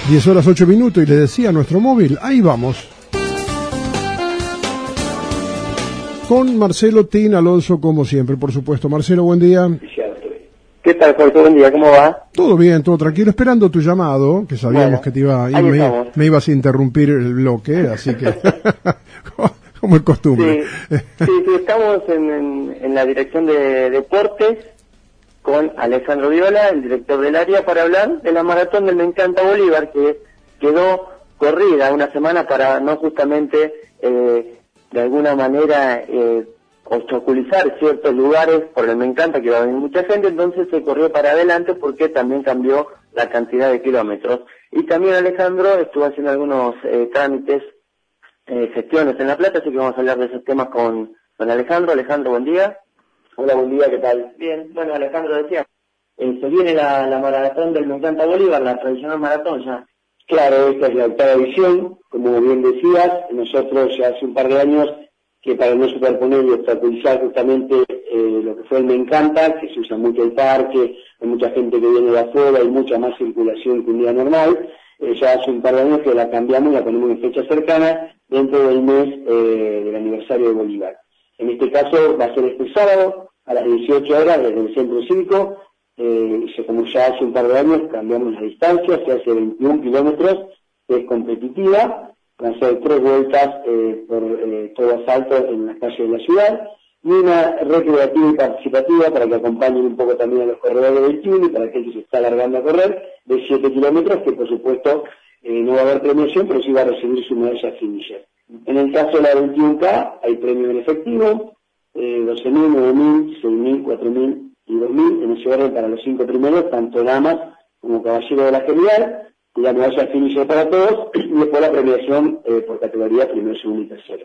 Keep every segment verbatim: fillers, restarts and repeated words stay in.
diez horas ocho minutos y le decía a nuestro móvil, ahí vamos. Con Marcelo Tin Alonso, como siempre, por supuesto. Marcelo, buen día. ¿Qué tal, Jorge? Buen día, ¿cómo va? Todo bien, todo tranquilo, esperando tu llamado, que sabíamos bueno, que te iba a ir, me, me ibas a interrumpir el bloque, así que, como es costumbre. Sí, sí, sí estamos en, en, en la dirección de deportes con Alejandro Viola, el director del área, para hablar de la maratón del Me Encanta Bolívar, que quedó corrida una semana para no justamente, eh, de alguna manera, eh, obstaculizar ciertos lugares por el Me Encanta, que va a venir mucha gente, entonces se corrió para adelante porque también cambió la cantidad de kilómetros. Y también Alejandro estuvo haciendo algunos eh, trámites, eh, gestiones en La Plata, así que vamos a hablar de esos temas con, con Alejandro. Alejandro, buen día. Hola, buen día, ¿qué tal? Bien, bueno, Alejandro decía, eh, se viene la, la maratón del Me Encanta Bolívar, la tradicional maratón ya. Claro, esta es la octava edición, como bien decías, nosotros ya hace un par de años que para no superponer y obstaculizar justamente eh, lo que fue el Me Encanta, que se usa mucho el parque, hay mucha gente que viene de afuera, hay mucha más circulación que un día normal, eh, ya hace un par de años que la cambiamos, la ponemos en fecha cercana, dentro del mes eh, del aniversario de Bolívar. En este caso va a ser este sábado, a las dieciocho horas, desde el Centro Cívico, eh, como ya hace un par de años cambiamos la distancia, se hace veintiún kilómetros, es competitiva, van a ser tres vueltas eh, por eh, todo asalto en las calles de la ciudad, y una recreativa y participativa para que acompañen un poco también a los corredores del veintiuno y para aquel que se está alargando a correr, de siete kilómetros, que por supuesto eh, no va a haber premiación, pero sí va a recibir su medalla finisher. En el caso de la veintiuno K hay premio en efectivo, eh, doce mil, nueve mil, seis mil, cuatro mil y dos mil, en ese orden para los cinco primeros, tanto damas como caballeros de la general, y la medalla finisher para todos, y después la premiación eh, por categoría primero, segundo y tercero.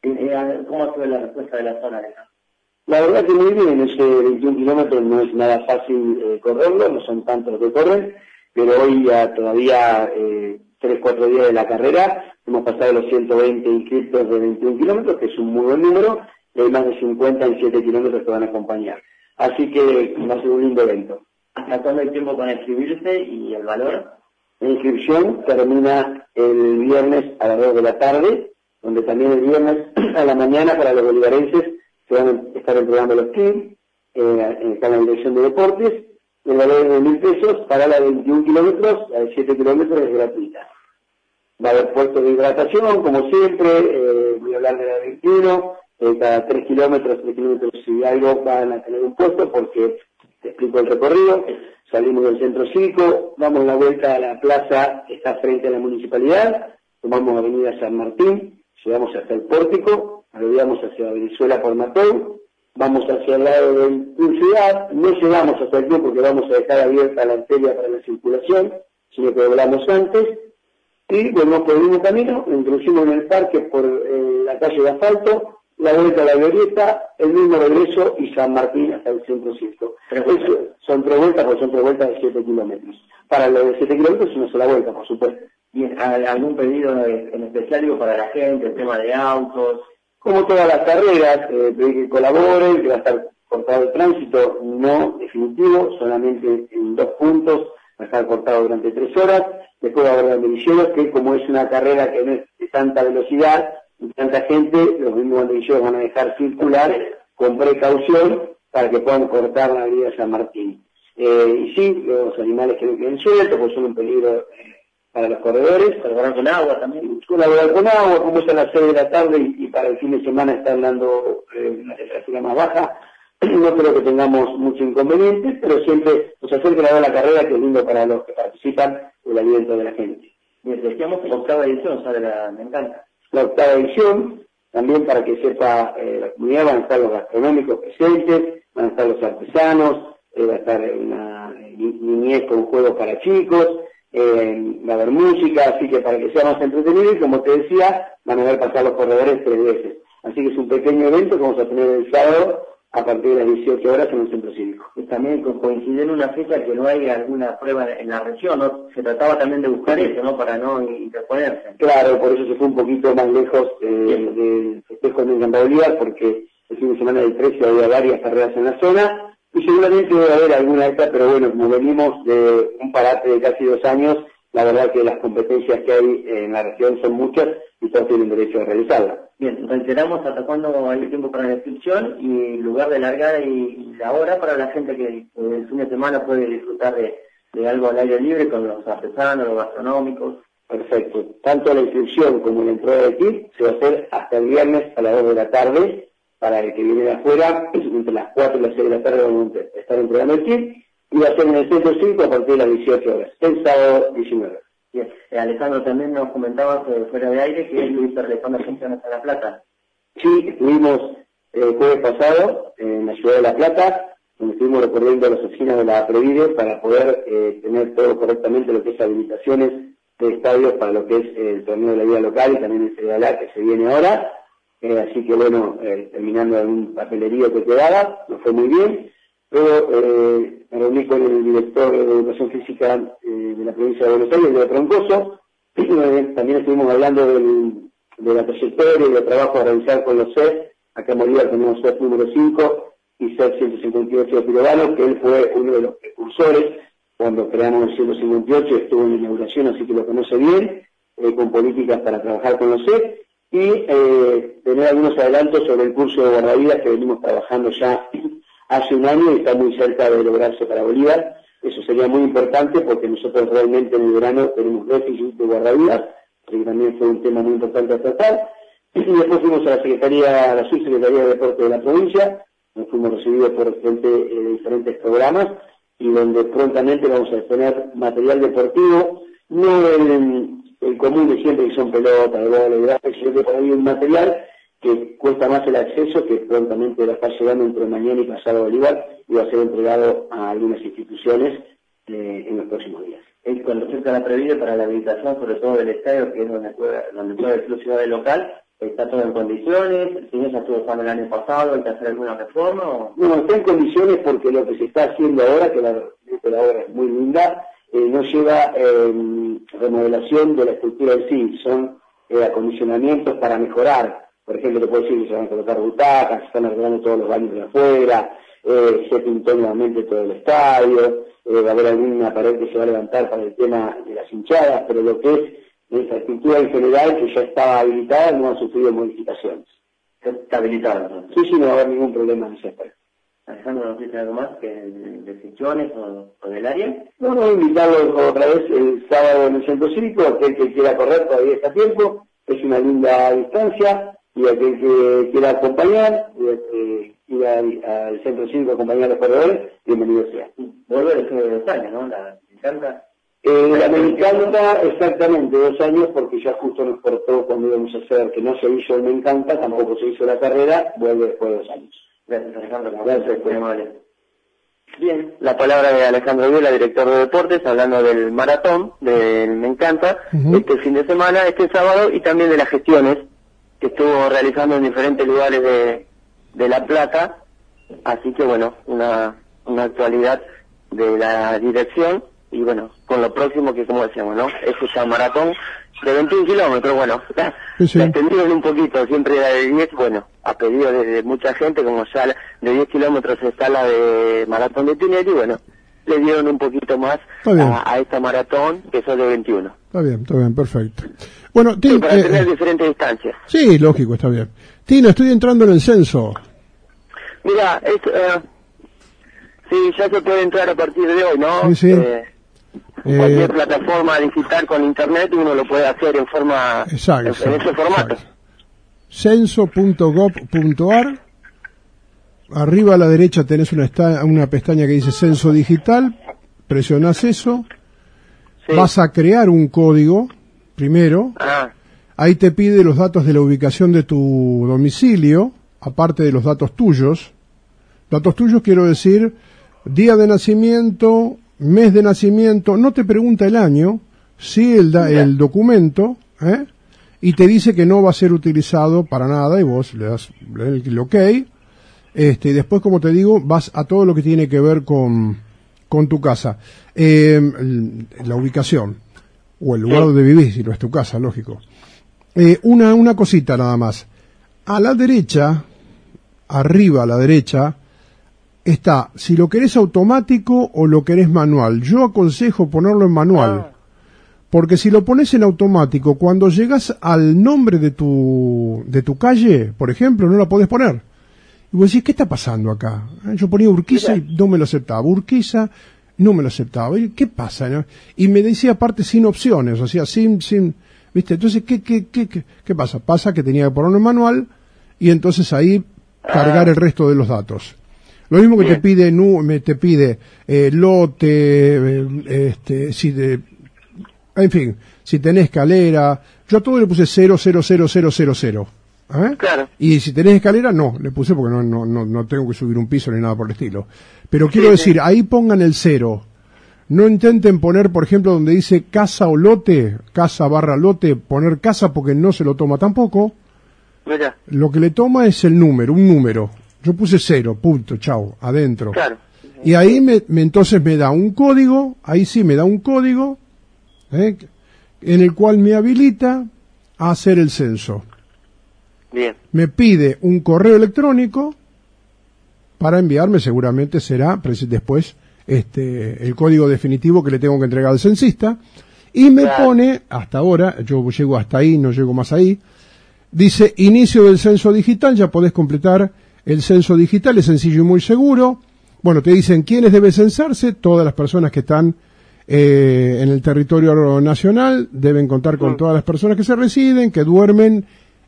¿Cómo fue la respuesta de la zona, Alejandro? La verdad que muy bien, ese veintiún kilómetros no es nada fácil eh, correrlo, no son tantos los que corren, pero hoy ya todavía eh, tres, cuatro días de la carrera, hemos pasado los ciento veinte inscritos de veintiún kilómetros, que es un muy buen número, y hay más de cincuenta en siete kilómetros que van a acompañar. Así que va a ser un lindo evento. ¿Hasta cuándo hay tiempo para inscribirse y el valor? La inscripción termina el viernes a las dos de la tarde, donde también el viernes a la mañana para los bolivarenses se van a estar entregando los kits eh, en la dirección de deportes. El valor es de mil pesos para la de veintiún kilómetros, la de siete kilómetros es gratuita. Va a haber puestos de hidratación, como siempre, eh, voy a hablar de la veintiuno, eh, cada tres kilómetros, tres kilómetros y algo van a tener un puesto porque te explico el recorrido. Salimos del centro cívico, damos la vuelta a la plaza que está frente a la municipalidad, tomamos avenida San Martín, llegamos hasta el pórtico, rodeamos hacia Venezuela por Mateu, vamos hacia el lado de Ciudad, no llegamos hasta el club porque vamos a dejar abierta la arteria para la circulación, sino que doblamos antes, y volvemos por el mismo camino, introducimos en el parque por eh, la calle de asfalto, la vuelta a la glorieta, el mismo regreso y San Martín hasta el centro cívico. Eso, son tres vueltas, porque son tres vueltas de siete kilómetros. Para los de siete kilómetros es una sola vuelta, por supuesto. Bien, ¿algún pedido en especial digo, para la gente, el tema de autos? Como todas las carreras, eh, que colaboren, que va a estar cortado el tránsito, no definitivo, solamente en dos puntos, va a estar cortado durante tres horas. Después va a haber banderilleros, que como es una carrera que no es de tanta velocidad, y tanta gente, los mismos banderilleros van a dejar circular con precaución para que puedan cortar la avenida San Martín. Eh, y sí, los animales que no queden sueltos, pues son un peligro eh, para los corredores. Colaborar con agua también. Colaborar con agua, como es a las seis de la tarde y, y para el fin de semana están dando eh, una temperatura más baja. No creo que tengamos mucho inconveniente, pero siempre nos acerca la carrera, que es lindo para los que participan, el aliento de la gente. Bien, decíamos que la octava edición sale la Me Encanta. La octava edición, también para que sepa eh, la comunidad, van a estar los gastronómicos presentes, van a estar los artesanos, eh, va a estar una niñez con juegos para chicos, eh, va a haber música, así que para que sea más entretenido, y como te decía, van a ver pasar los corredores tres veces. Así que es un pequeño evento que vamos a tener el sábado a partir de las dieciocho horas en el centro cívico. Y también coincide en una fecha que no hay alguna prueba en la región, ¿no? Se trataba también de buscar eso, ¿no? Para no interponerse. Claro, por eso se fue un poquito más lejos eh, del festejo de Encanta Bolívar, porque el fin de semana del trece había varias carreras en la zona, y seguramente debe haber alguna extra, pero bueno, como venimos de un parate de casi dos años, la verdad que las competencias que hay en la región son muchas y todos tienen derecho a realizarlas. Bien, reiteramos hasta cuándo hay tiempo para la inscripción y lugar de largada y la hora para la gente que el fin de semana puede disfrutar de, de algo al aire libre con los artesanos, los gastronómicos. Perfecto. Tanto la inscripción como la entrada de kit se va a hacer hasta el viernes a las dos de la tarde. Para el que viene de afuera, entre las cuatro y las seis de la tarde vamos a estar entregando el kit. Y va a ser en el centro cinco a partir de las dieciocho horas, el sábado diecinueve. Bien. Eh, Alejandro, también nos comentabas eh, fuera de aire que estuviste realizando funciones en La Plata. Sí, estuvimos el eh, jueves pasado en la ciudad de La Plata, donde estuvimos recorriendo las oficinas de la Previde para poder eh, tener todo correctamente lo que es habilitaciones de estadios para lo que es eh, el torneo de la liga local y también el Federal A que se viene ahora. Eh, así que bueno, eh, terminando algún papelerío que quedaba, nos fue muy bien. Luego eh, me reuní con el director de Educación Física eh, de la provincia de Buenos Aires, de Troncoso. También estuvimos hablando del, de la trayectoria y del trabajo a realizar con los C E F. Acá en Bolívar tenemos C E F número cinco y C E F ciento cincuenta y ocho de Pirovano, que él fue uno de los precursores cuando creamos el ciento cincuenta y ocho, estuvo en la inauguración, así que lo conoce bien, eh, con políticas para trabajar con los C E F. Y eh, tener algunos adelantos sobre el curso de guardavidas que venimos trabajando ya hace un año y está muy cerca de lograrse para Bolívar. Eso sería muy importante porque nosotros realmente en el verano tenemos déficit de guardavidas, que también fue un tema muy importante a tratar. Y después fuimos a la Secretaría, a la Subsecretaría de Deporte de la provincia, nos fuimos recibidos por gente eh, de diferentes programas y donde prontamente vamos a tener material deportivo, no el, el común de siempre que son pelotas, de bola, de básquet, sino que por ahí un material que cuesta más el acceso, que prontamente va a estar llegando entre mañana y pasado a Bolívar y va a ser entregado a algunas instituciones eh, en los próximos días. Es con respecto a la Previde para la habilitación, sobre todo del estadio, que es donde juega, donde juega el club Ciudad del local, ¿está todo en condiciones? Si no, ya estuvo jugando el año pasado, ¿hay que hacer alguna reforma? O... No, está en condiciones porque lo que se está haciendo ahora, que la, que la obra es muy linda, eh, no lleva eh, remodelación de la estructura en sí, son eh, acondicionamientos para mejorar. Por ejemplo, te puedo decir que se van a colocar butacas, se están arreglando todos los baños de afuera, eh, se pintó nuevamente todo el estadio, eh, va a haber alguna pared que se va a levantar para el tema de las hinchadas, pero lo que es la infraestructura en general, que ya estaba habilitada, no ha sufrido modificaciones. Está habilitada entonces. Sí, sí, no va a haber ningún problema en ese aspecto. Alejandro, ¿nos dice algo más que de, de secciones o, o del área? No, no, invitarlos otra vez el sábado en el centro cívico, aquel que quiera correr todavía está a tiempo, es una linda distancia, y aquel que quiera acompañar, eh, ir al, al centro cívico a acompañar a los corredores, bienvenido sea. Volver después de dos años, ¿no? La encanta. Eh, la me encanta exactamente dos años, porque ya justo nos cortó cuando íbamos a hacer, que no se hizo el me encanta, tampoco se hizo la carrera, vuelve después de dos años. Gracias, Alejandro. Gracias, muy amable. Bien, la palabra de Alejandro Viola, director de deportes, hablando del maratón, del Me Encanta, uh-huh. este fin de semana, este sábado, y también de las gestiones que estuvo realizando en diferentes lugares de, de La Plata. Así que bueno, una, una actualidad de la dirección, y bueno, con lo próximo que, como decíamos, ¿no? Es esa maratón de veintiún kilómetros, bueno, la, sí, sí. la extendieron un poquito, siempre era de diez, bueno, a pedido de, de mucha gente, como ya de diez kilómetros está la de maratón de Tinelli, bueno, le dieron un poquito más a, a esta maratón, que son de veintiuno. Está bien, está bien, perfecto. Bueno, Tino, sí, para eh, tener diferentes distancias. Sí, lógico, está bien. Tino, estoy entrando en el censo. Mira, es, uh, sí, ya se puede entrar a partir de hoy, ¿no? Sí, sí. Eh, cualquier eh, plataforma digital con internet uno lo puede hacer en forma exacto, en, en ese formato. censo punto gov punto ar. Arriba a la derecha tenés una, esta, una pestaña que dice censo digital, presionás eso, sí. Vas a crear un código primero, ah. ahí te pide los datos de la ubicación de tu domicilio, aparte de los datos tuyos. Datos tuyos quiero decir día de nacimiento, mes de nacimiento, no te pregunta el año, sí el, da, el documento, ¿eh? Y te dice que no va a ser utilizado para nada y vos le das el, el ok. Este, y después, como te digo, vas a todo lo que tiene que ver con, con tu casa. Eh, la ubicación, o el lugar donde vivís, si no es tu casa, lógico. Eh, una, una cosita nada más. A la derecha, arriba a la derecha, está si lo querés automático o lo querés manual. Yo aconsejo ponerlo en manual, Porque si lo pones en automático, cuando llegas al nombre de tu, de tu calle, por ejemplo, no la podés poner. Y vos decís, ¿qué está pasando acá? Yo ponía Urquiza y no me lo aceptaba. Urquiza, no me lo aceptaba. ¿Y qué pasa? ¿No? Y me decía aparte sin opciones, o sea, sin, sin, ¿viste? Entonces, ¿qué, qué, qué, qué, qué pasa? Pasa que tenía que ponerlo en manual y entonces ahí cargar el resto de los datos. Lo mismo que Bien. te pide, nu, me, te pide, eh, lote, eh, este, si de, en fin, si tenés escalera, yo a todo le puse cero, cero, cero, cero, cero, cero. ¿Eh? Claro. Y si tenés escalera, no, le puse porque no, no, no, no tengo que subir un piso ni nada por el estilo. Pero quiero sí, decir, sí. ahí pongan el cero. No intenten poner, por ejemplo, donde dice casa o lote, casa barra lote, poner casa porque no se lo toma tampoco. Mira. Lo que le toma es el número, un número. Yo puse cero, punto, chau, adentro. Claro. Y ahí me, me entonces me da un código, ahí sí me da un código, ¿eh? en el cual me habilita a hacer el censo. Bien. Me pide un correo electrónico para enviarme, seguramente será después este el código definitivo que le tengo que entregar al censista, y me claro. pone, hasta ahora, yo llego hasta ahí, no llego más ahí, dice inicio del censo digital, ya podés completar el censo digital, es sencillo y muy seguro. Bueno, te dicen quiénes deben censarse, todas las personas que están eh, en el territorio nacional, deben contar con todas las personas que se residen, que duermen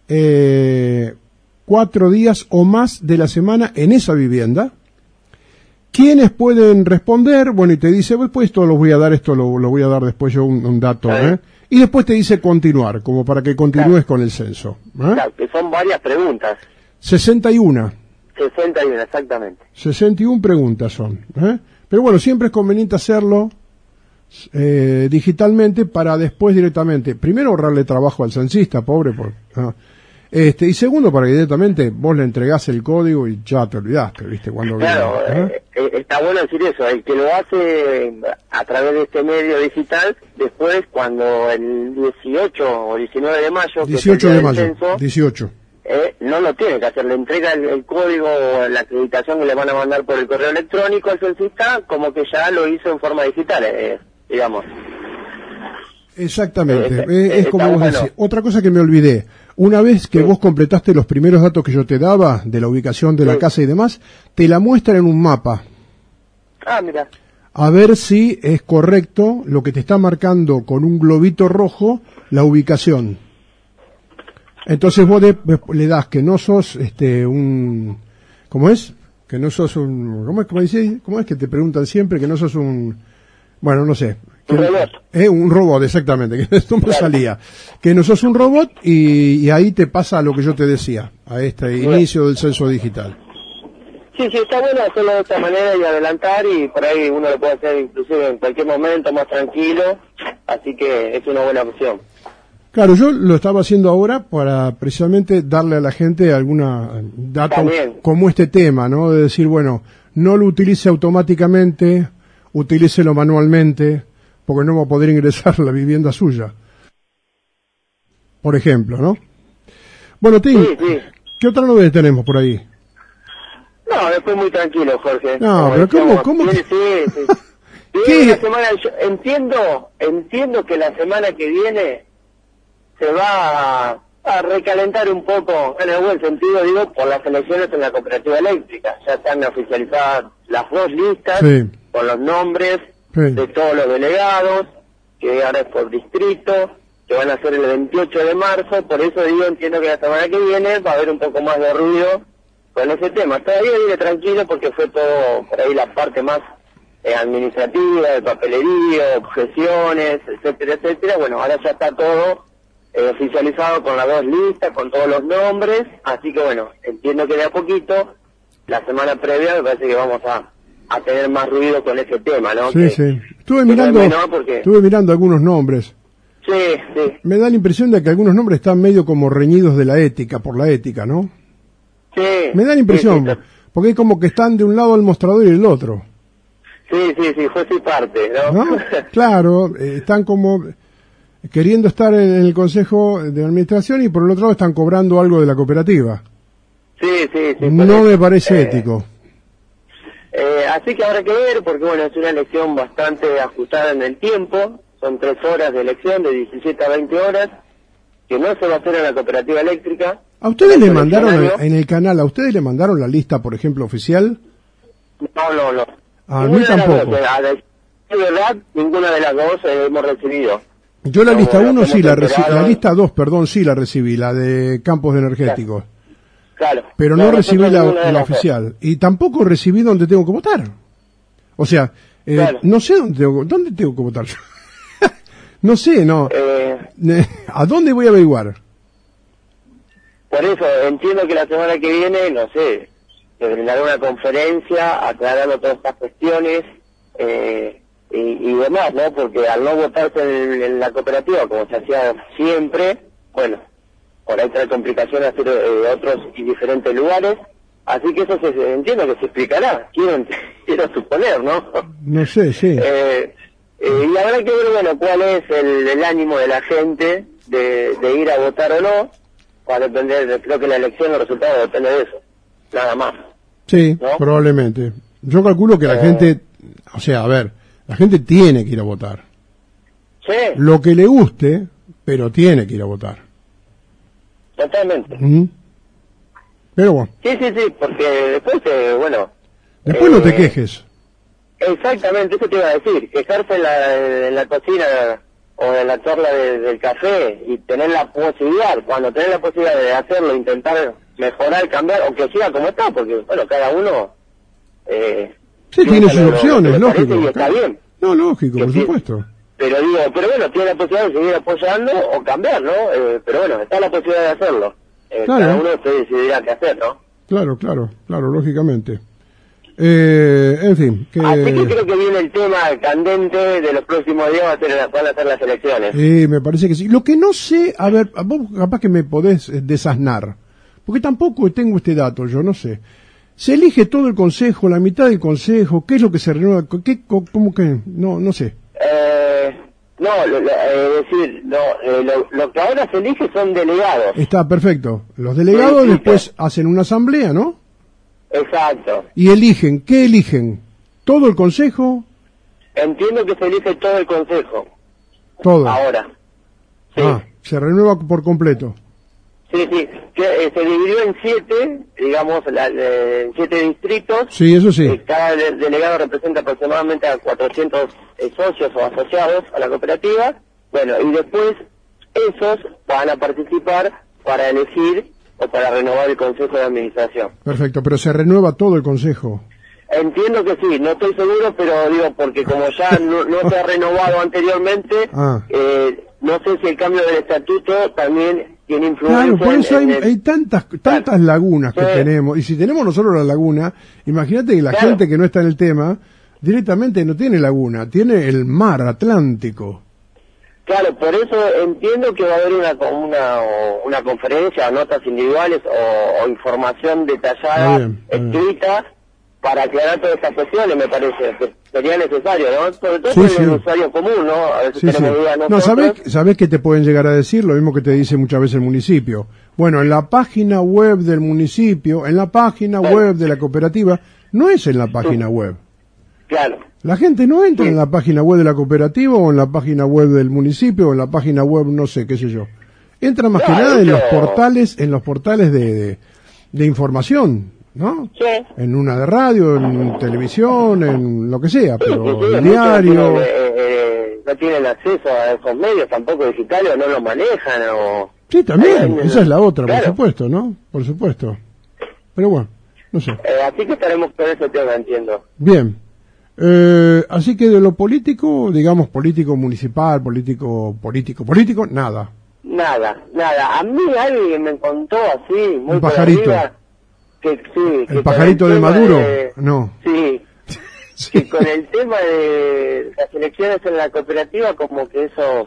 eh, cuatro días o más de la semana en esa vivienda. ¿Quiénes pueden responder? Bueno, y te dice, pues esto lo voy a dar, esto lo, lo voy a dar después yo un, un dato, ¿eh? Y después te dice continuar, como para que continúes claro. con el censo. ¿eh? Claro, que son varias preguntas. sesenta y uno. sesenta y uno, exactamente. sesenta y una preguntas son. ¿eh? Pero bueno, siempre es conveniente hacerlo eh, digitalmente para después directamente, primero ahorrarle trabajo al censista, pobre, por, ¿no? Este, y segundo, para que directamente vos le entregás el código y ya te olvidaste, ¿viste? Cuando claro, viene, ¿eh? eh, está bueno decir eso, el que lo hace a través de este medio digital, después cuando el dieciocho o diecinueve de mayo, dieciocho que de mayo, censo, dieciocho. Eh, no lo tiene que hacer, le entrega el, el código o la acreditación que le van a mandar por el correo electrónico al censista, como que ya lo hizo en forma digital, eh, digamos. Exactamente, eh, eh, es eh, como vos bueno. decís. Otra cosa que me olvidé, una vez que sí. vos completaste los primeros datos que yo te daba, de la ubicación de sí. la casa y demás, te la muestran en un mapa. Ah, mira. A ver si es correcto lo que te está marcando con un globito rojo la ubicación. Entonces vos de, le das que no sos este un ¿cómo es? Que no sos un ¿cómo es cómo dice? ¿Cómo es que te preguntan siempre que no sos un bueno, no sé, que, un robot? Eh, un robot, exactamente, que esto me claro. salía. Que no sos un robot y, y ahí te pasa lo que yo te decía, a este sí. inicio del censo digital. Sí, sí, está bueno hacerlo de esta manera y adelantar, y por ahí uno lo puede hacer inclusive en cualquier momento, más tranquilo, así que es una buena opción. Claro, yo lo estaba haciendo ahora para precisamente darle a la gente alguna dato como este tema, ¿no? De decir, bueno, no lo utilice automáticamente, utilícelo manualmente, porque no va a poder ingresar a la vivienda suya. Por ejemplo, ¿no? Bueno, Tim, sí, sí. ¿qué otra novedad tenemos por ahí? No, después muy tranquilo, Jorge. No, pero ¿cómo? ¿cómo? Sí, sí, sí. ¿Qué? La semana, yo entiendo, entiendo que la semana que viene se va a, a recalentar un poco, en el buen sentido, digo, por las elecciones en la cooperativa eléctrica. Ya están oficializadas las dos listas, sí. con los nombres sí. de todos los delegados, que ahora es por distrito, que van a ser el veintiocho de marzo, por eso digo, entiendo que la semana que viene va a haber un poco más de ruido con ese tema. Todavía viene tranquilo porque fue todo por ahí la parte más eh, administrativa, de papelería, objeciones, etcétera, etcétera. Bueno, ahora ya está todo Eh, oficializado con las dos listas, con todos los nombres, así que bueno, entiendo que de a poquito, la semana previa me parece que vamos a, a tener más ruido con ese tema, ¿no? Sí, que, sí. Estuve mirando, no porque... estuve mirando algunos nombres. Sí, sí. Me da la impresión de que algunos nombres están medio como reñidos de la ética, por la ética, ¿no? Sí. Me da la impresión, sí, sí, porque es como que están de un lado el mostrador y del otro. Sí, sí, sí, fue su parte, ¿no? ¿No? Claro, eh, están como queriendo estar en el Consejo de Administración y por el otro lado están cobrando algo de la cooperativa. Sí, sí, sí. No me parece eh, ético. Eh, así que habrá que ver, porque bueno, es una elección bastante ajustada en el tiempo, son tres horas de elección, de diecisiete a veinte horas, que no se va a hacer en la cooperativa eléctrica. ¿A ustedes le mandaron en el canal, a ustedes le mandaron la lista, por ejemplo, oficial? No, no, no. A mí tampoco. A la verdad, ninguna de las dos eh, hemos recibido. Yo la lista uno sí la recibí, la lista dos, perdón, sí la recibí, la de campos energéticos. Claro. Pero no, no recibí la, la oficial. Y tampoco recibí donde tengo que votar. O sea, eh, claro. no sé dónde tengo, dónde tengo que votar yo. No sé, no. Eh, ¿A dónde voy a averiguar? Por eso, entiendo que la semana que viene, no sé, se brindará una conferencia aclarando todas estas cuestiones eh, y, y demás, ¿no? Porque al no votarse en, en la cooperativa, como se hacía siempre, bueno, por ahí trae complicaciones hacer eh, otros y diferentes lugares, así que eso se entiendo que se explicará, quiero, quiero suponer, ¿no? No sé, sí. Eh, eh, y habrá que ver, bueno, cuál es el, el ánimo de la gente de, de ir a votar o no, va a depender, creo que la elección, el resultado depende de eso, nada más. Sí, ¿no? Probablemente. Yo calculo que la eh, gente, o sea, a ver, la gente tiene que ir a votar. Sí. Lo que le guste, pero tiene que ir a votar. Totalmente. ¿Mm? Pero bueno. Sí, sí, sí, porque después, eh, bueno... Después eh, no te quejes. Exactamente, eso te iba a decir, quejarse en la, en la cocina o en la charla de, del café y tener la posibilidad, cuando tenés la posibilidad de hacerlo, intentar mejorar, cambiar, o que siga como está, porque, bueno, cada uno... Eh, sí, tiene sus lo, opciones, lo lógico. Y está bien. No, lógico, que por sí, supuesto. Pero digo, pero bueno, tiene la posibilidad de seguir apoyando o cambiar, ¿no? Eh, pero bueno, está la posibilidad de hacerlo. Eh, claro. Cada uno se decidirá qué hacer, ¿no? Claro, claro, claro, lógicamente. Eh, en fin. Que... Así que creo que viene el tema candente de los próximos días, va a ser, van a ser las elecciones. Sí, me parece que sí. Lo que no sé, a ver, vos capaz que me podés desasnar, porque tampoco tengo este dato, yo no sé. Se elige todo el consejo, la mitad del consejo, ¿qué es lo que se renueva? ¿Qué, cómo que? No, no sé. Eh, no, lo, lo, eh, decir, no, eh, lo, lo que ahora se elige son delegados. Está perfecto. Los delegados sí, después sí. hacen una asamblea, ¿no? Exacto. Y eligen, ¿qué eligen? ¿Todo el consejo? Entiendo que se elige todo el consejo. Todo. Ahora. Sí. Ah, se renueva por completo. Sí, sí, que eh, se dividió en siete, digamos, la, eh, en siete distritos. Sí, eso sí. Eh, cada de, delegado representa aproximadamente a cuatrocientos eh, socios o asociados a la cooperativa. Bueno, y después esos van a participar para elegir o para renovar el Consejo de Administración. Perfecto, pero se renueva todo el Consejo. Entiendo que sí, no estoy seguro, pero digo, porque como ya no, no se ha renovado anteriormente, ah. eh, no sé si el cambio del estatuto también tiene influencia. Claro, por eso en, hay, en el... hay tantas tantas claro. lagunas que sí. tenemos, y si tenemos nosotros la laguna, imagínate que la claro. gente que no está en el tema, directamente no tiene laguna, tiene el mar Atlántico. Claro, por eso entiendo que va a haber una una, una conferencia, notas individuales o, o información detallada, bien, escrita, bien. para aclarar todas estas cuestiones, me parece que sería necesario, ¿no? Sobre todo sí, por sí. el usuario común, ¿no? A veces sí, tenemos sí. dudas nosotros. No, ¿sabés, ¿sabés qué te pueden llegar a decir? Lo mismo que te dice muchas veces el municipio. Bueno, en la página web del municipio, en la página claro. web de la cooperativa, no es en la página sí. web. Claro. La gente no entra sí. en la página web de la cooperativa o en la página web del municipio o en la página web, no sé, qué sé yo. Entra más claro, que nada en yo... los portales, en los portales de, de, de información, ¿no? Sí. En una de radio, en televisión, en lo que sea, sí, pero sí, sí, el diario... No tienen, eh, eh, no tienen acceso a esos medios tampoco digitales o no los manejan o... Sí, también, esa es la otra, claro. por supuesto, ¿no? Por supuesto. Pero bueno, no sé. Eh, así que estaremos con ese tema, entiendo. Bien. Eh, así que de lo político, digamos político municipal, político, político, político, nada. Nada, nada. A mí alguien me contó así, muy un pajarito. Por arriba, que sí, el que pajarito el de Maduro, de, no. Sí, sí. Que con el tema de las elecciones en la cooperativa, como que esos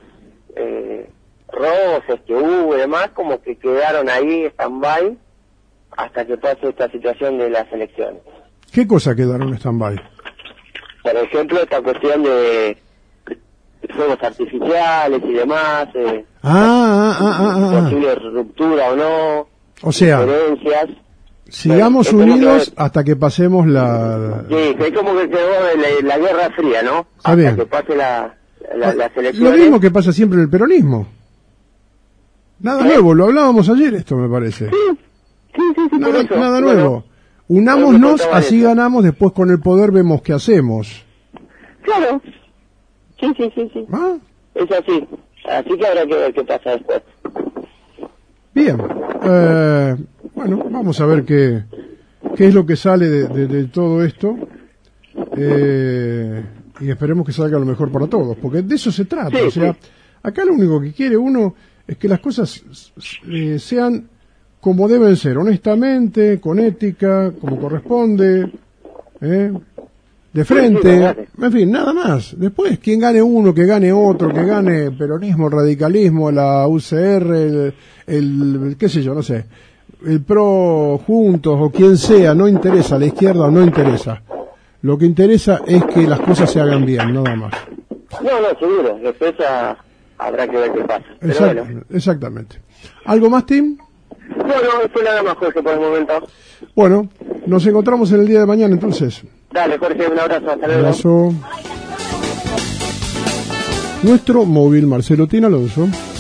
eh, roces que hubo y demás, como que quedaron ahí stand-by hasta que pase esta situación de las elecciones. ¿Qué cosa quedaron stand-by? Por ejemplo, esta cuestión de fuegos artificiales y demás, eh, ah, ah, ah, ah, posible ruptura o no, o sea, diferencias. Sigamos bueno, unidos que, hasta que pasemos la... Sí, que es como que quedó la, la Guerra Fría, ¿no? Ah, hasta bien. que pase la, la, las elecciones. Lo mismo que pasa siempre en el peronismo. Nada ¿Eh? nuevo, lo hablábamos ayer esto, me parece. Sí, sí, sí, sí nada, eso. nada nuevo. Bueno, unámonos, así eso. ganamos, después con el poder vemos qué hacemos. Claro. Sí, sí, sí, sí. ¿Ah? Es así. Así que habrá que ver qué pasa después. Bien. Eh, bueno, vamos a ver qué, qué es lo que sale de, de, de todo esto. Eh, y esperemos que salga lo mejor para todos, porque de eso se trata. Sí, o sea, sí. Acá lo único que quiere uno es que las cosas eh, sean como deben ser, honestamente, con ética, como corresponde, ¿eh? de frente, sí, sí, en fin, nada más. Después, quien gane uno, que gane otro, que gane peronismo, radicalismo, la U C R, el, el qué sé yo, no sé, el PRO juntos o quien sea, no interesa, la izquierda no interesa. Lo que interesa es que las cosas se hagan bien, nada más. No, no, seguro, después a, habrá que ver qué pasa. Pero Exact, bueno. Exactamente. ¿Algo más, Tim? Bueno, fue nada más, Jorge, por el momento. Bueno, nos encontramos en el día de mañana, entonces. Dale, Jorge, un abrazo, hasta luego. Abrazo. Nuestro móvil Marcelo Tina Alonso.